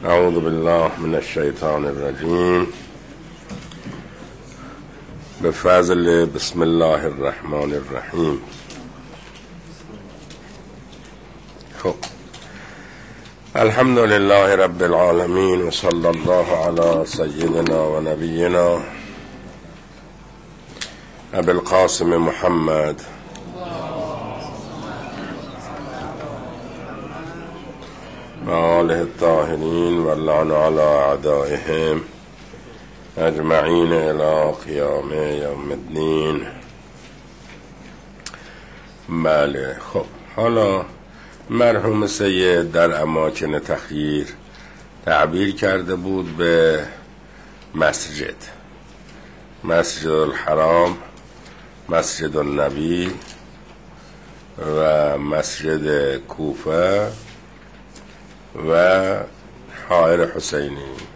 اعوذ بالله من الشیطان الرجیم. بفضل بسم الله الرحمن الرحیم. خب الحمد لله رب العالمین و صلی الله علی سیدنا و نبینا ابی القاسم محمد و آله الطاهرین و اللعن علی اعدائهم اجمعین الی قیام یوم الدین. بله، خب حالا مرحوم سید در اماکن تخییر تعبیر کرده بود به مسجد الحرام، مسجد النبی و مسجد کوفه و حائر حسینی.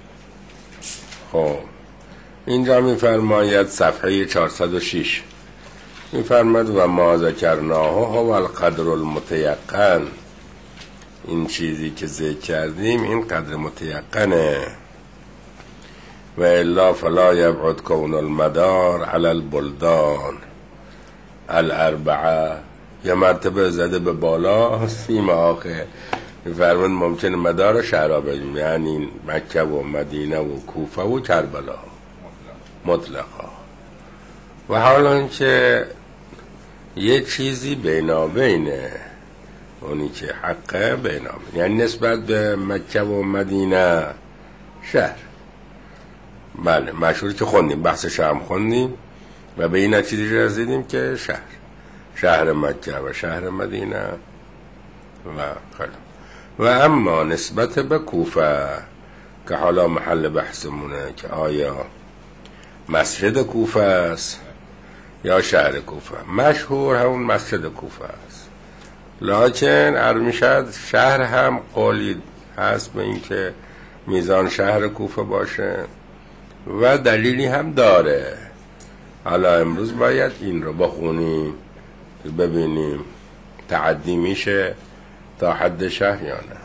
خب اینجا میفرماید صفحه 406 میفرماید و ما ذکرناه هو القدر المتیقن. این چیزی که ذکر کردیم این قدر متیقنه. و الا فلا یبعد کون المدار علی البلدان الاربعه. یه مرتبه زده به بالا سیم آخه میفرماید ممکنه مدار شهرها بگیم، یعنی مکه و مدینه و کوفه و کربلا مطلقا. و حالا اینکه یه چیزی بینابینه، اونی که حقه بینابین، یعنی نسبت به مکه و مدینه شهر. بله مشهور که خوندیم، بحثش هم خوندیم و به این نتیجه رسیدیم که شهر مکه و شهر مدینه و خیلی. و اما نسبت به کوفه که حالا محل بحثمونه که آیا مسجد کوفه است یا شهر کوفه. مشهور همون مسجد کوفه است، لکن ارمیشد شهر هم قولی هست به این که میزان شهر کوفه باشه و دلیلی هم داره. حالا امروز باید این رو بخونیم ببینیم تعدی میشه تا حد شهر یا نه.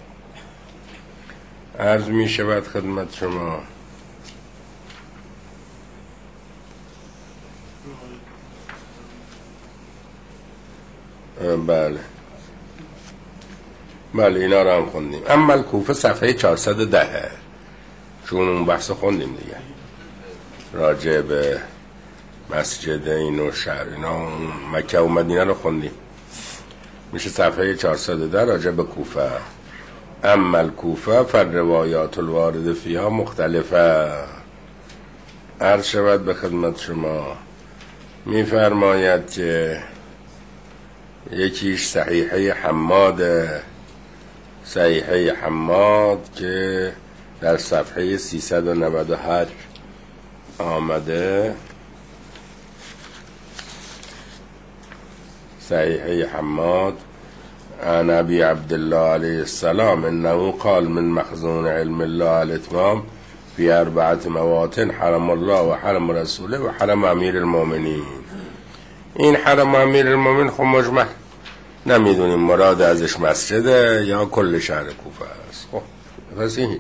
عرض می شود خدمت شما بله اینا رو هم خوندیم. اما کوفه صفحه 410 چون اون بحث خوندیم دیگه، راجع به مسجد این و شهر اینا، مکه و مدینه رو خوندیم، میشه صفحه 410 راجع به کوفه. اما الکوفه فالروایات الوارد فیها مختلفه. عرض شود به خدمت شما میفرماید که یکیش صحیحه حماد که در صفحه 398 آمده. صحیحه حماد عن ابی عبدالله علیه السلام انه قال من مخزون علم الله الاتمام فی 4 مواطن حرم الله و حرم رسوله و حرم امیر المؤمنین. این حرم امیر المؤمنین خب مجمع نمیدونیم مراد ازش مسجده یا کل شهر کوفه است. خب پس این هیچ.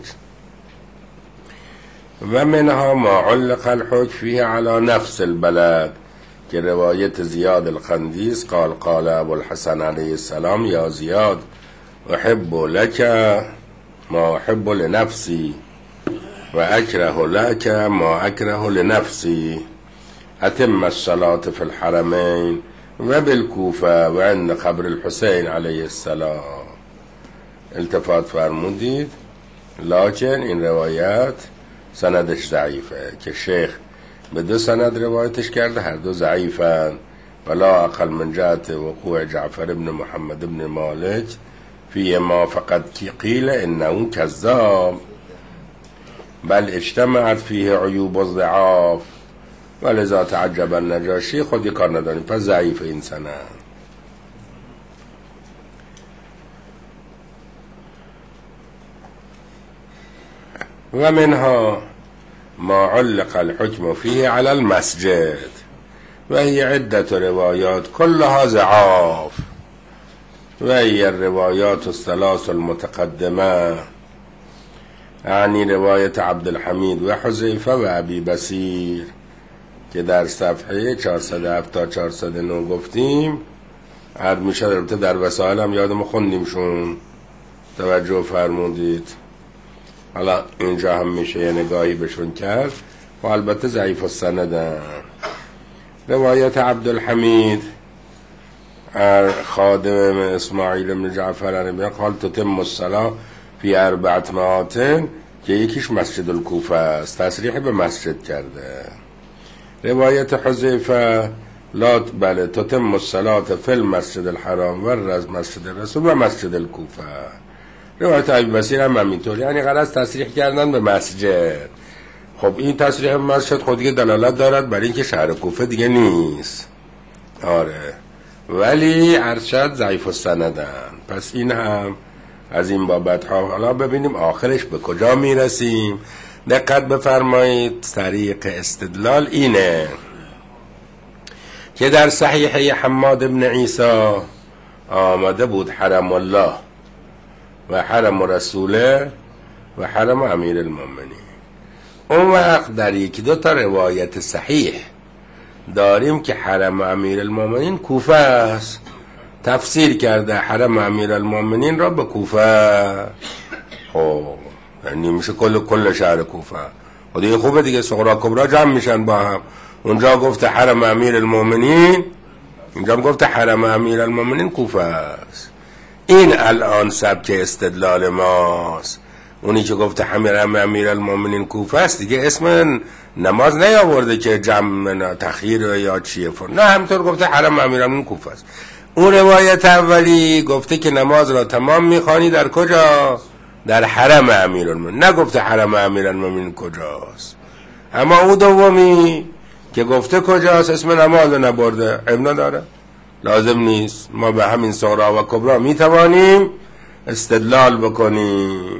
و منها ما علق الحکم فیه علی نفس البلد که روایت زیاد القندیز قال ابو الحسن علیه السلام یا زیاد احب لک ما احب لنفسی و اکره لک ما اکره لنفسی اتم الصلاة فی الحرمین و بالکوفه و عند قبر الحسین علیه السلام. التفات فرمودید، لکن این روایت سندش ضعیفه که شیخ به 2 سند روایتش کرده، هر دو ضعیفن. ولا اقل من جهت وقوع جعفر ابن محمد ابن مالک فی ما فقط قیل انه کذاب بل اجتمعت فیه عیوب و ضعاف ولذا تعجب النجاشی. خودی کار نداریم، پس ضعیف این سند. و منها ما علق الحكم فيه على المسجد و هي عدة روایات كلها ضعاف و هي الروایات الثلاث المتقدمه یعنی روایت عبدالحمید و حذیفه و ابی بصیر که در صفحه 407 تا 409 گفتیم. عرض میشه البته در وسائل هم یادم خوندیمشون، توجه فرمودید. حالا اینجا هم میشه یه نگاهی بهشون کرد و البته ضعیف السندن. روایت عبدالحمید خادم اسماعیل بن جعفر قال تتم الصلاة فی 4 مآتن که یکیش مسجد الکوفه است، تصریح به مسجد کرده. روایت حذیفه لا بله تتم الصلاة فی المسجد الحرام و مسجد الرسول و مسجد الکوفه. روایت ابی بصیر هم همینطور، یعنی غرض تصریح کردن به مسجد. خب این تصریح مسجد خود دیگه دلالت دارد برای اینکه شهر کوفه دیگه نیست. آره، ولی ارشد ضعیف السندن. پس این هم از این بابت ها. حالا ببینیم آخرش به کجا میرسیم. دقت بفرمایید، طریق استدلال اینه که در صحیحه حماد بن عیسی آمده بود حرم الله و حرم رسوله و حرم امیر المؤمنین. اون وقت در یکی دو تا روایت صحیح داریم که حرم امیر المؤمنین کوفه است، تفسیر کرده حرم امیر المؤمنین را به کوفه. خب یعنی میشه کل شهر کوفه. و دیگه خوبه دیگه، صغرا کبرا جمع میشن با هم. اونجا گفته حرم امیر المؤمنین، اینجا گفته حرم امیر المؤمنین کوفه است. این الان سبک استدلال ماست. اونی که گفته حرم امیر المؤمنین کوفه است دیگه اسم نماز نیاورده که جمع تخییر یا چیه نه، همینطور گفته حرم امیر المؤمنین کوفه است. اون روایت اولی گفته که نماز را تمام میخوانی در کجا؟ در حرم امیر المؤمنین، نگفته حرم امیر المؤمنین کجاست. اما او دومی که گفته کجاست اسم نماز نبرده، ابن داره، لازم نیست. ما به همین صغرا و کبرا میتوانیم استدلال بکنیم.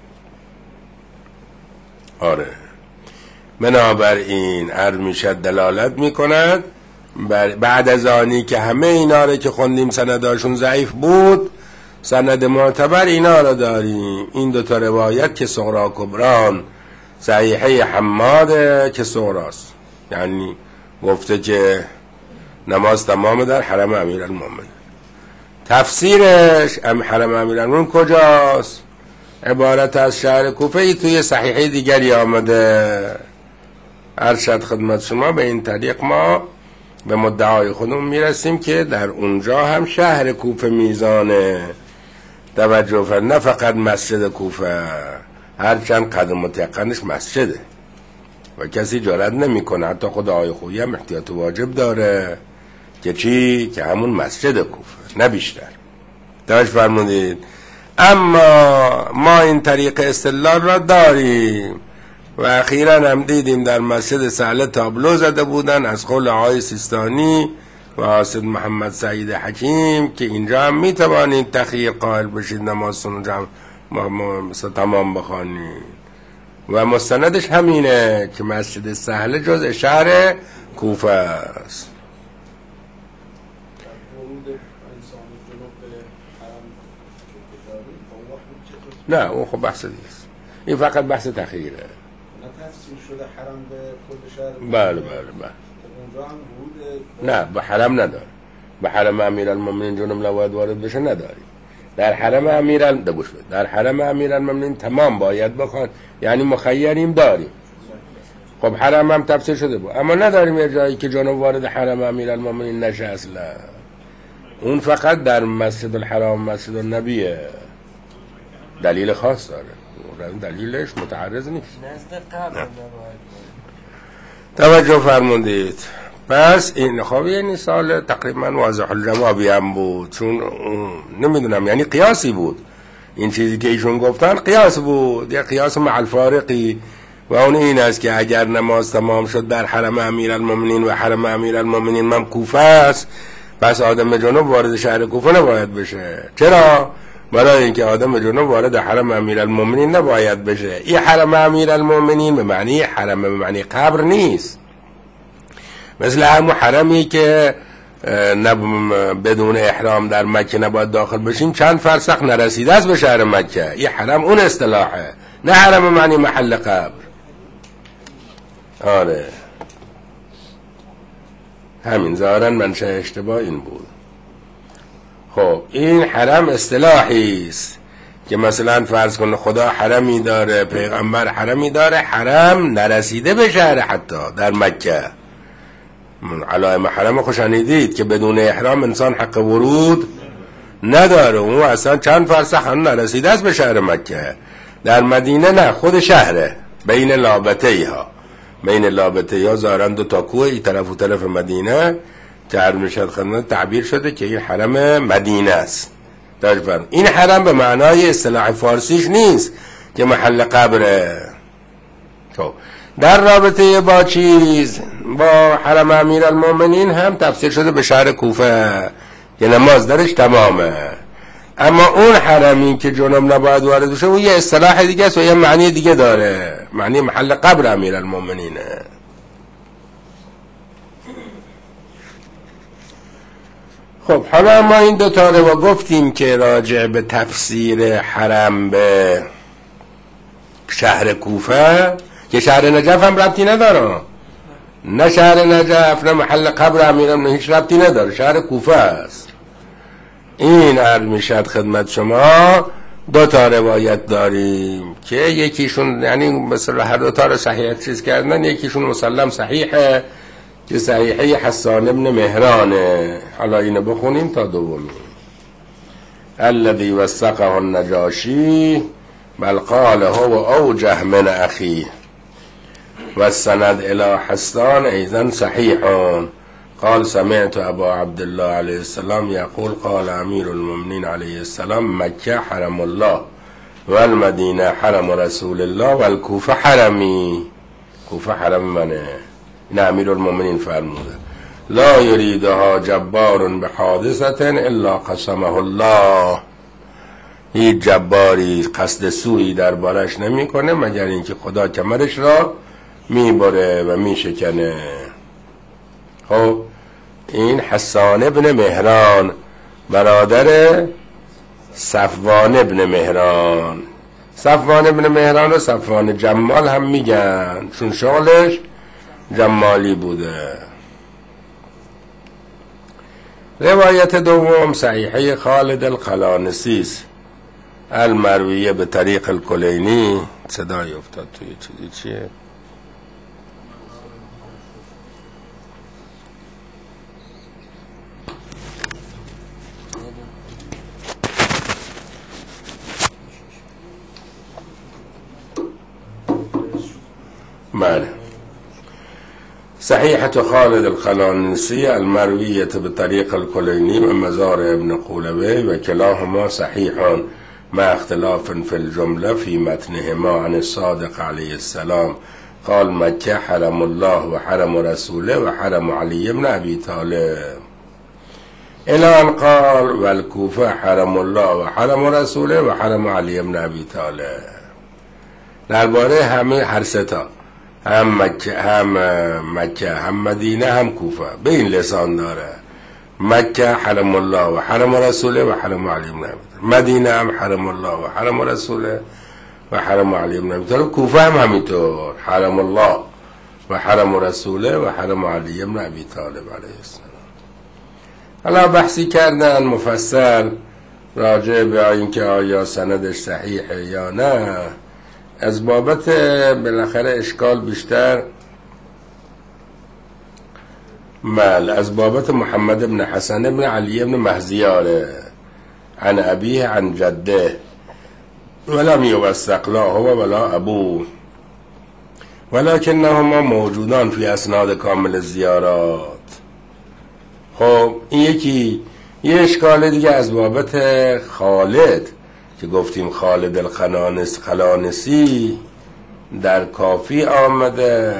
آره، بنابراین عرض میشد دلالت میکند بعد از آنی که همه اینا رو که خوندیم سنداشون ضعیف بود، سند معتبر اینا رو داریم. این دوتا روایت که صغرا کبران، صحیحه حماد که صغراست، یعنی گفته که نماز تمام در حرم امیر المؤمنین. تفسیرش حرم امیر المؤمنین کجاست؟ عبارت از شهر کوفه. ای توی صحیحه دیگری آمده. ارشد خدمت شما به این طریق ما به مدعای خودمون میرسیم که در اونجا هم شهر کوفه میزانه. توجه فرمایید، نه فقط مسجد کوفه، هرچند قدم متقنش مسجده و کسی جرئت نمیکنه، حتی خود آقای خویی هم احتیاط واجب داره که چی؟ که همون مسجد کوفه، نه بیشتر. توجه فرمودید. اما ما این طریق استدلال را داریم و اخیراً هم دیدیم در مسجد سهله تابلو زده بودن از قول آقای سیستانی و حاسد محمد سعید حکیم که اینجا هم میتوانید تخییر قائل بشید، نمازتون جمع تمام بخوانید. و مستندش همینه که مسجد سهله جزء شهر کوفه است. نه اون خب بحث نیست، این فقط بحث تخییره. نه تفسیر شده حرم به کل شهر. بله. اونجا هم ورود نه به حرم نداره. به حرم امیر المؤمنین جنوب باید وارد بشه نداری. در حرم امیر المؤمنین تمام باید بخوان، یعنی مخیریم داریم. خب حرم هم تفسیر شده بود، اما نداریم یه جایی که جنوب وارد حرم امیر المؤمنین نشه اصلا. اون فقط در مسجد الحرام، مسجد النبیه، دلیل خاص داره، دلیلش متعرض نیست. توجه فرمودید. پس این خب یعنی سال تقریبا واضح الجوابی هم بود، چون نمیدونم یعنی قیاسی بود. این چیزی که ایشون گفتن قیاس بود، یا قیاس مع الفارقی، و اون این است که اگر نماز تمام شد در حرم امیر المؤمنین و حرم امیر المؤمنین هم کوفه است، پس آدم جنوب وارد شهر کوفه نباید بشه. چرا؟ برای اینکه آدم جنوب وارد حرم امیر المؤمنین نباید بشه. این حرم امیر المؤمنین به معنی حرم، به معنی قبر نیست، مثل همون حرمی که بدون احرام در مکه نباید داخل بشیم، چند فرسخ نرسیده است به شهر مکه. این حرم اون اصطلاحه، نه حرم معنی محل قبر. آره همین ظاهرا منشأ اشتباه این بود. خب این حرم اصطلاحی است که مثلا فرض کن خدا حرمی داره، پیغمبر حرمی داره، حرم نرسیده به شهر حتی در مکه. علائم حرم خوشنیدید که بدون احرام انسان حق ورود نداره، اون اصلا چند فرسخ هم نرسیده است به شهر مکه. در مدینه نه، خود شهره، بین لابطه ها ظاهرا 2 تا کوه ای طرف و طرف مدینه که هر نشد خدمت تعبیر شده که این حرم مدینه است. این حرم به معنای اصطلاح فارسیش نیست که محل قبره. خب در رابطه با چیز، با حرم امیرالمومنین هم تفسیر شده به شهر کوفه که نماز درش تمامه. اما اون حرمی که جنوب نباید وارد بشه اون یه اصطلاح دیگه است و یه معنی دیگه داره، معنی محل قبر امیرالمومنینه. خب حالا ما این 2 تا رو گفتیم که راجع به تفسیر حرم به شهر کوفه، که شهر نجف هم ربطی نداره، نه شهر نجف نه محل قبر امیرالمومنین هیچ ربطی نداره، شهر کوفه است. این عرض میشد خدمت شما 2 تا روایت داریم که یکیشون یعنی مثلا هر 2 تا رو صحیح چیز کردن، یکیشون مسلم صحیحه که صحیحه حسان ابن مهرانه. حالا اینو بخونیم تا دومی. الذي وثقه النجاشی بل قال هو اوجه من اخیه والسند الى حسان ایضا صحیح. قال سمعت ابا عبدالله علیه السلام یقول قال امیر المؤمنین علیه السلام مکه حرم الله والمدینه حرم رسول الله والکوفه حرمی. کوفه حرم منه، این امیر المؤمنین فرموده. لا یریدها جبار بحادثه الا قسمه الله. هیچ جباری قصد سویی در بارش نمی کنه مگر اینکه خدا کمرش را میبره و میشکنه. خب این حسان ابن مهران برادر صفوان ابن مهران. صفوان ابن مهران رو صفوان جمال هم میگن چون شغلش جمالی بوده. روایت دوم صحیحه خالد القلانسی است المرویه به طریق الکلینی. صدای افتاد توی چیزی چیه؟ بله صحيحة خالد القلانسی المرویة بطریق الکلینی و مزار ابن قولوی و کلاهما صحیحان مع اختلاف في الجمله في متنهما عن الصادق علیه السلام قال مکه حرم الله و حرم رسوله و حرم علی بن ابی طالب الى ان قال والکوفه حرم الله و حرم رسوله و حرم علی بن ابی طالب. درباره همه هر ستا، هم مکه هم مدینه هم کوفه، به این لسان داره. مکه حرم الله و حرم رسوله و حرم علی بن ابی طالب، مدینه هم حرم الله و حرم رسوله و حرم علی بن ابی طالب، کوفه هم همینطور حرم الله و حرم رسوله و حرم علی بن ابی طالب علیه السلام. حالا بحثی کردن مفصل راجع به اینکه آیا سندش صحیحه یا نه. از بابت بالاخره اشکال بیشتر از بابت محمد بن حسن بن علی بن مهزیاره عن ابیه عن جده ولم یوثق لا هو ولا ابوه ولكنهما موجودان فی اسناد کامل الزیارات. خب این یه اشکال دیگه از بابت خالد که گفتیم خالد القلانسی در کافی آمده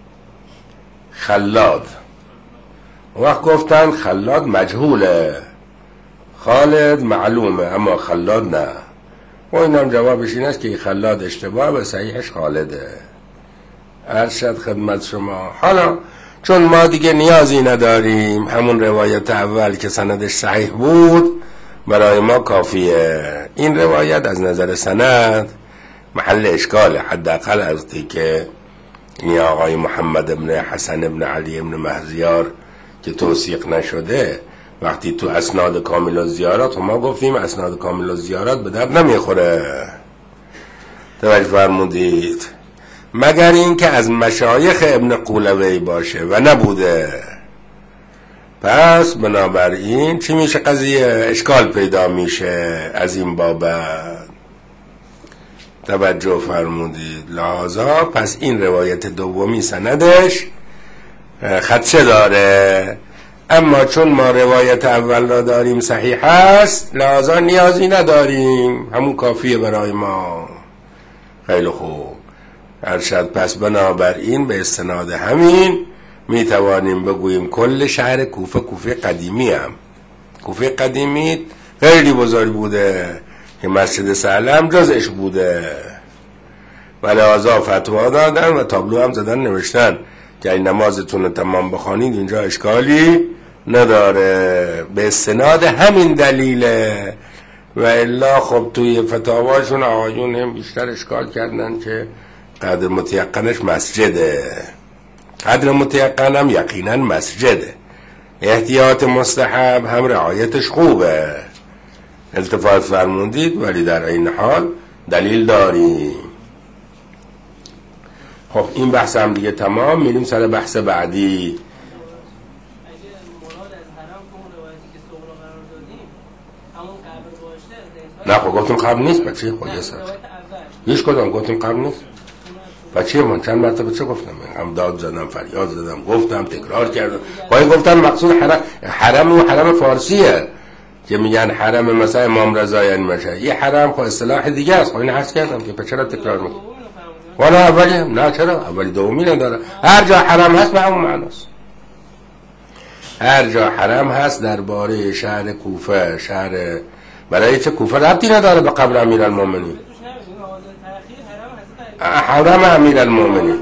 خلاد، وقت گفتن خلاد مجهوله، خالد معلومه اما خلاد نه. و این هم جوابش این است که خلاد اشتباه و صحیحش خالده. ارشد خدمت شما. حالا چون ما دیگه نیازی نداریم، همون روایت اول که سندش صحیح بود برای ما کافیه. این روایت از نظر سند محل اشکاله. حداقل از که این آقای محمد ابن حسن ابن علی ابن مهزیار که توثیق نشده وقتی تو اسناد کامل الزیارات، ما گفتیم اسناد کامل الزیارات به درد نمیخوره، توجه فرمودید، مگر این که از مشایخ ابن قولوی باشه و نبوده. پس بنابراین چی میشه؟ قضیه اشکال پیدا میشه از این بابت، توجه فرمودید. لحاظا پس این روایت دومی سندش خدشه داره، اما چون ما روایت اول را داریم صحیح است، لحاظا نیازی نداریم، همون کافیه برای ما. خیلی خوب ارشد. پس بنابراین به استناد همین می توانیم بگوییم کل شهر کوفه، کوفه قدیمی هم، کوفه قدیمی خیلی بزرگ بوده که مسجد سهل جزش بوده و لحاظا فتوا دادن و تابلو هم زدن نوشتن که این نمازتون رو تمام بخوانید اینجا اشکالی نداره. به استناد همین دلیله، و الا خب توی فتاواشون آقایون هم بیشتر اشکال کردن که قدر متیقنش مسجده، قدر متیقن هم یقینا مسجده، احتیاط مستحب هم رعایتش خوبه، التفات فرمودید، ولی در این حال دلیل داریم. خب این بحث هم دیگه تمام، میریم سر بحث بعدی. نه خب گفتم قبل نیست بچه خود یه سر هیچ کدام گفتم قبل نیست بچه من چند مرتبه چه گفتم؟ هم داد زدم، فریاد زدم، گفتم، تکرار کردم. خواهی گفتم مقصود حرم و حرم فارسیه که میگن حرم مثلا امام رضا یعنی مشه، یه حرم خب اصطلاح دیگه است. خواهی حس کردم که چرا تکرار میکنم؟ والا اولی نه، چرا اولی دومی نداره، هر جا حرم هست به همون معناست. هر جا حرم هست درباره شهر کوفه، شهر برای چه کوفه ربطی نداره به قبر امیرالمومنین، حرم امیرالمومنین.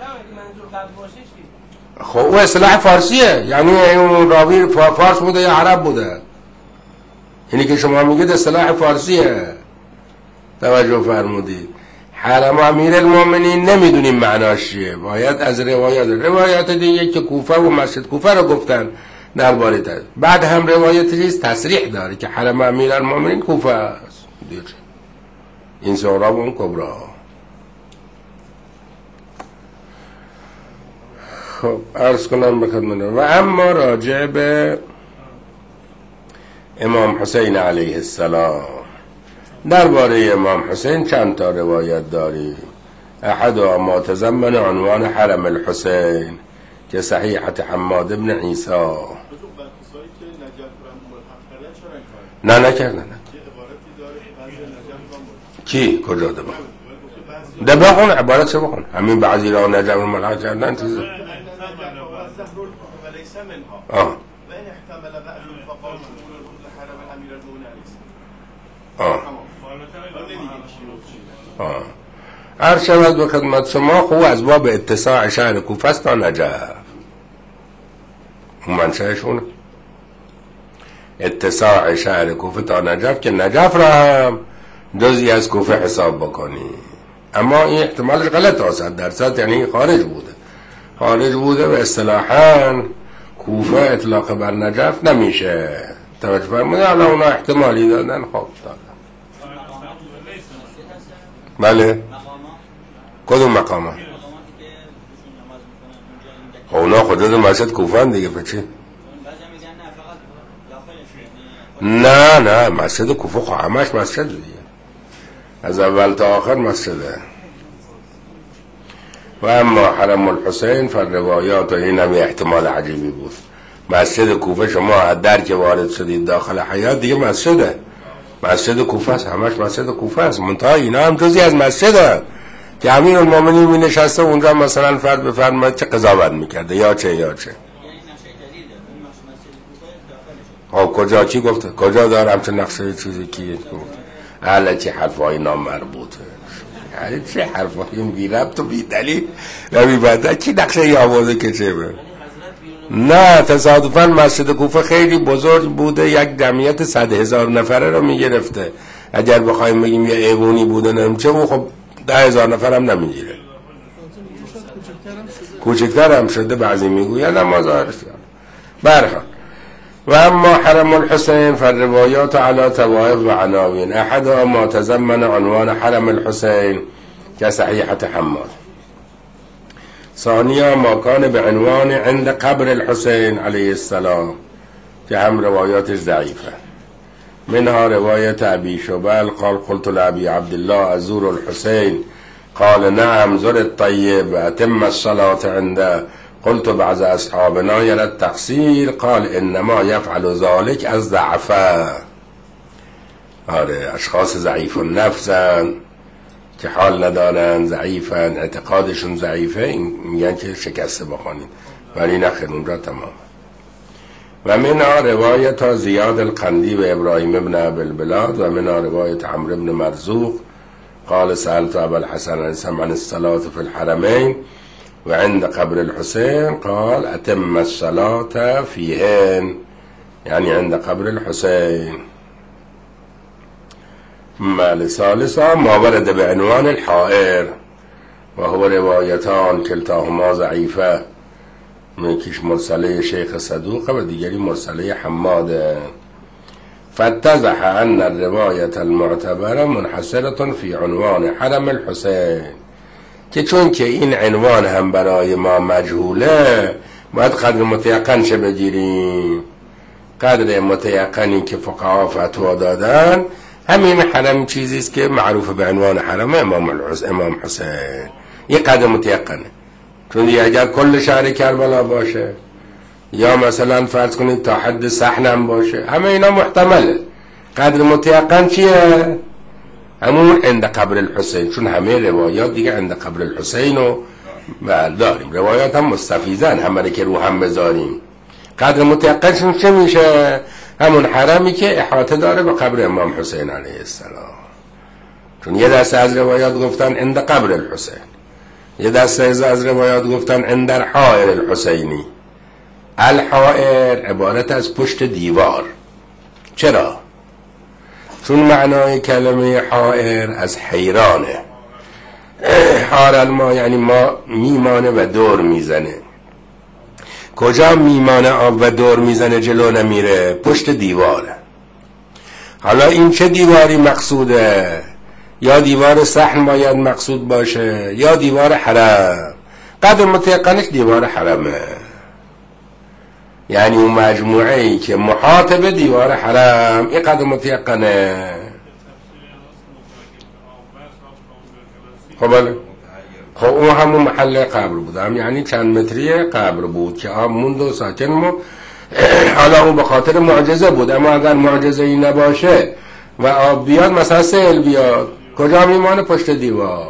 خب او اصطلاح فارسیه، یعنی اون راوی فارس بوده یا عرب بوده، اینی که شما میگید اصطلاح فارسیه، توجه فرمودید. حرم امیرالمومنین نمیدونیم معناش چیه، باید از روایات دیگه که کوفه و مسجد کوفه رو گفتن درباره تا. بعد هم روایت چیز تصریح داره که حرم امیرالمومنین کوفه است، این صغرا و اون کبرا. خب عرض کنم بخدمتتون. و اما راجع به امام حسین علیه السلام، درباره امام حسین چند تا روایت داریم. احدها ما تضمن عنوان حرم الحسین که صحیحت حماد ابن عیسی. نه نکردن. کی کجا ده بخون عبارت چه بخون؟ همین بعضی را نجم الملحق کردن چیز عرض شود به خدمت شما. خوب از باب اتساع شهر کوفه است تا نجف، اون منشأشونه اتساع شهر کوفه تا نجف، که نجف را هم جزئی از کوفه حساب بکنی. اما این احتمالش غلط است 100%، یعنی خارج بوده و اصطلاحاً کوفه اطلاق بر نجف نمیشه. توجه فرمودید؟ حالا اونا احتمالی دادن. خب دادن. بله کدوم مقامه؟ اونا خودت مسجد کوفه دیگه بچه. نه مسجد کوفه خب همش مسجد دیگه، از اول تا آخر مسجده. و اما حرم الحسین فالروایات، و این هم احتمال عجیبی بود. مسجد کوفه شما از در که وارد شدید داخل حیات دیگه مسجده، مسجد کوفه است، همش مسجد کوفه است. منتها اینا هم جزئی از مسجده که امیرالمومنین می نشسته اونجا مثلا فرد به فرد چه قضاوت میکرده یا چه کجا چی گفته؟ کجا دارم چه نقشه چیزی کی گفت؟ اهل چه حرفای نامربوطه، چه حرفای بی ربط و بی دلیل و بی بعد چی نقشه ای آورده که چه به؟ نه تصادفاً مسجد کوفه خیلی بزرگ بوده، یک جمعیت 100,000 نفره رو میگرفته. اگر بخوایم بگیم یه ایوونی بوده نمیشه، خب 10,000 نفر هم نمیگیره. کوچکتر هم شده، بعضی میگوید اما ظاهرش برخواه. و اما حرم الحسین فالروایات على طوائف و عناوین، احدها ما تضمن عنوان حرم الحسین كصحيحة حماد. ثانيا ما كان بعنوان عند قبر الحسين عليه السلام که هم روایاتش ضعیفه. منها رواية أبي شبال قال قلت لأبي عبد الله أزور الحسين قال نعم زر الطيب أتم الصلاة عنده. قلت بعض أصحابنا يرى التقصير قال إنما يفعل ذلك از ضعفه. اشخاص ضعیف النفسن که حال ندارن، ضعیفن، اعتقادشون ضعیفه، این میگن که شکسته بخوانید، ولی نخیر اونجا تمام. و منها روایت زیاد القندی و ابراهیم ابن ابوالبلاد و منها روایت عمرو ابن مرزوق قال سألت ابا الحسن عن الصلاة في الحرمين وعند قبر الحسين قال أتم الصلاة فيهن، يعني عند قبر الحسين. ثالثا ما ورد بعنوان الحائر وهو روايتان كلتاهما ضعيفة، یکیش مرسله شیخ صدوقه و دیگری مرسله حماده. فاتضح ان الرواية المعتبرة منحصرة في عنوان حرم الحسين، که چون که این عنوان هم برای ما مجهوله باید قدر متیقن چه بگیریم. قدر متیقنی که فقها فتوا دادن همین حرم چیزیست که معروف به عنوان حرم امام حسین. این قدر متیقنه، چون دیگه اگر کل شهر کربلا باشه یا مثلا فرض کنید تا حد صحنم باشه، همه اینا محتمله. قدر متیقن چیه؟ همون عند قبر الحسین، چون همه روایات دیگه عند قبر الحسین رو داریم. روایات هم مستفیضن، همه که رو هم بذاریم. قدر متیقنشون چه میشه؟ همون حرمی که احاطه داره به قبر امام حسین علیه السلام. چون یه دسته از روایات گفتن عند قبر الحسین، یه دسته از روایات گفتن عند الحائر الحسینی. الحائر عبارت از پشت دیوار. چرا؟ چون معنای کلمه حائر از حیرانه. حار الما یعنی ما میمانه و دور میزنه. کجا میمانه آب و دور میزنه جلو نمیره؟ پشت دیواره. حالا این چه دیواری مقصوده؟ یا دیوار صحن باید مقصود باشه یا دیوار حرم. قدر متیقنش دیوار حرمه، یعنی اون مجموعه ای که محاط به دیوار حرم، این قدر متیقنه. خب اون همون محل قبر بود، هم یعنی چند متری قبر بود که آب موند و ساکن مون. حالا اون به خاطر معجزه بود، اما اگر معجزه ای نباشه و آب بیاد، مثلا سیل بیاد، کجا میمانه؟ پشت دیوار.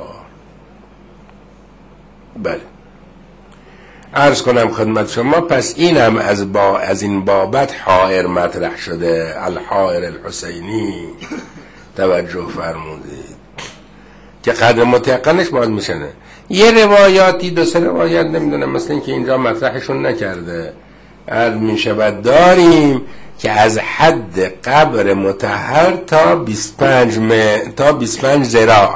بله، عرض کنم خدمت شما، پس این هم از این بابت حائر مطرح شده، الحائر الحسینی. توجه فرمودید که قدر متیقنش باید میشنه. یه روایاتی، دو سه روایت نمیدونم، مثل این که اینجا مطرحشون نکرده، عرض میشود داریم که از حد قبر مطهر تا 25 ذراع،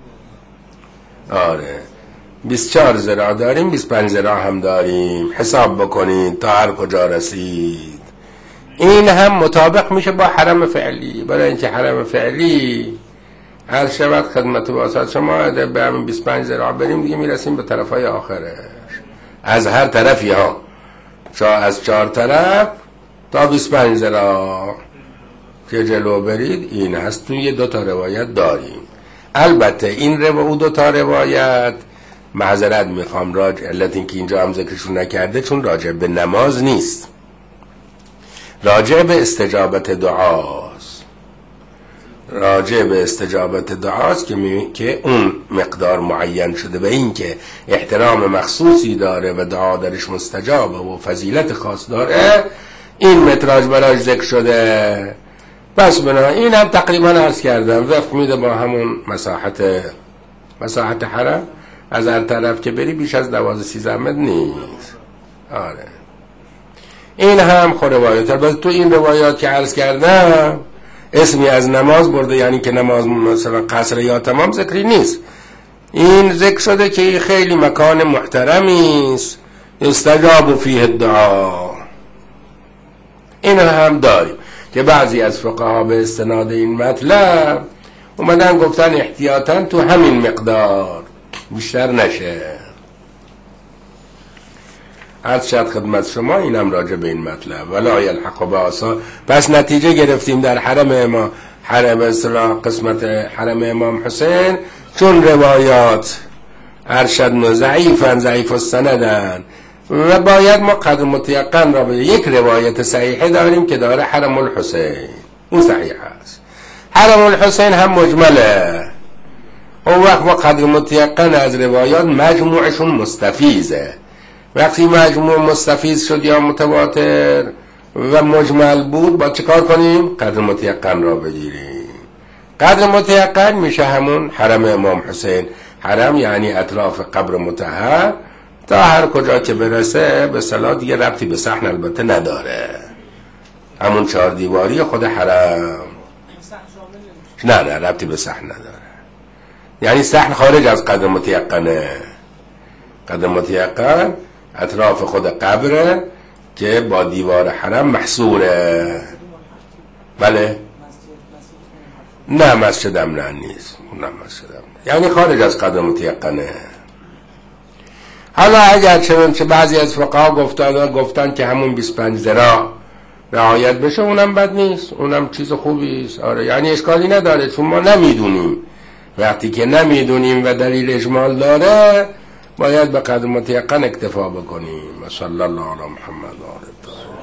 24 ذراع داریم، 25 ذراع هم داریم. حساب بکنید تا هر کجا رسید. این هم مطابق میشه با حرم فعلی، برای اینکه حرم فعلی هر شود خدمت واسط شما به همین 25 ذراع بریم دیگه میرسیم به طرفای آخرش، از هر طرفی ها، از 4 طرف تا 25 ذراع که جلو برید. این هست. توی 2 تا روایت داریم. البته این او 2 تا روایت، معذرت میخوام علت این که اینجا هم ذکرشون نکرده، چون راجع به نماز نیست، راجع به استجابت دعاست. راجع به استجابت دعاست که اون مقدار معین شده، به این که احترام مخصوصی داره و دعا درش مستجابه و فضیلت خاص داره، این متراژ براش ذکر شده. بس این هم تقریبا عرض کردم وفق میده با همون مساحت حرم. از هر طرف که بری بیش از 12-13 متر نیست. این هم خود روایت. البته تو این روایات که عرض کردم اسمی از نماز برده، یعنی که نماز مثلا قصر یا تمام ذکری نیست. این ذکر شده که خیلی مکان محترمی است، استجاب فیه الدعا. این هم داریم که بعضی از فقها به استناد این مطلب اومدن گفتن احتیاطاً تو همین مقدار، بیشتر نشه. عرض شد خدمت شما اینم راجع به این مطلب ولا یلحق بآثار. پس نتیجه گرفتیم در حرم اصطلاح قسمت حرم امام حسین، چون روایات ارشد ضعیف السندن و باید ما قدر متیقن را به یک روایت صحیحه داریم که داره حرم الحسین، اون صحیح است. حرم الحسین هم مجمله، اون وقت ما قدر متیقن از روایات مجموعشون مستفیضه. وقتی مجموع مستفیض شد یا متواتر و مجمل بود، با چه کار کنیم؟ قدر متیقن را بگیریم. قدر متیقن میشه همون حرم امام حسین. حرم یعنی اطراف قبر مطهر، تا هر کجا که برسه به صلاح دیگه ربطی به صحن البته نداره، همون 4 دیواری خود حرم. نه ربطی به صحن نداره، یعنی صحن خارج از قدر متیقنه. قدر متیقن اطراف خود قبره که با دیوار حرم محصوره. بله نه مسجدم نه نیست، نه مسجدم یعنی خارج از قدر متیقنه. حالا اگر چه بعضی از فقها گفتن که همون 25 ذراع رعایت بشه، اونم بد نیست، اونم چیز خوبی است. آره یعنی اشکالی نداره، چون ما نمیدونیم. وقتی که نمیدونیم و دلیل اجمال داره باید به قدر متیقن اکتفا بکنیم. صلی الله علی محمد و آله.